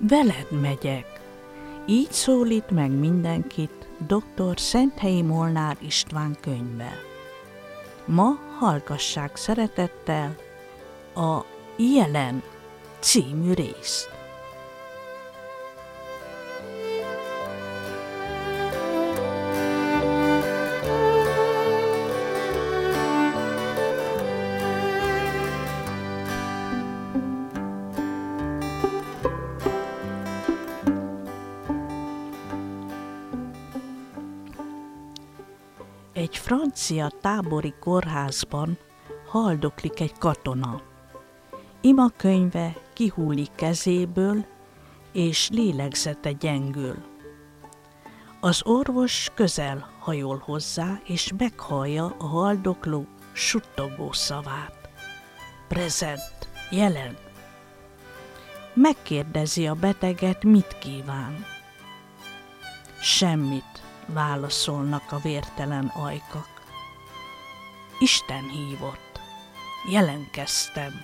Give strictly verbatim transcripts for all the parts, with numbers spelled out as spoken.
veled megyek. Így szólít meg mindenkit doktor Szenthelyi Molnár István könyve. Ma hallgassák szeretettel a Jelen című részt. Egy francia tábori kórházban haldoklik egy katona. Imakönyve kihullik kezéből, és lélegzete gyengül. Az orvos közel hajol hozzá, és meghallja a haldokló suttogó szavát. Prezent, jelen. Megkérdezi a beteget, mit kíván. Semmit, válaszolnak a vértelen ajkak. Isten hívott, jelentkeztem.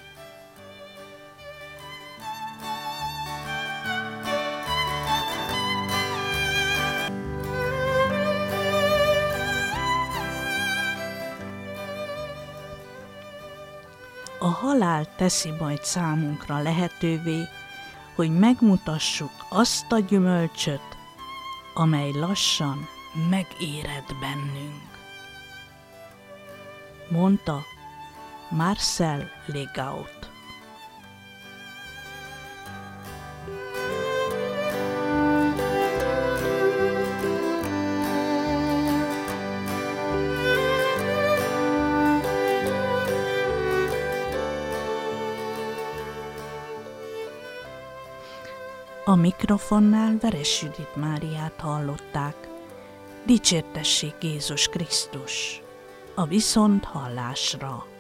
A halál teszi majd számunkra lehetővé, hogy megmutassuk azt a gyümölcsöt, amely lassan megéred bennünk, mondta Marcel Legault. A mikrofonnál Veres Judit Máriát hallották. Dicsértessék Jézus Krisztus! A viszont hallásra!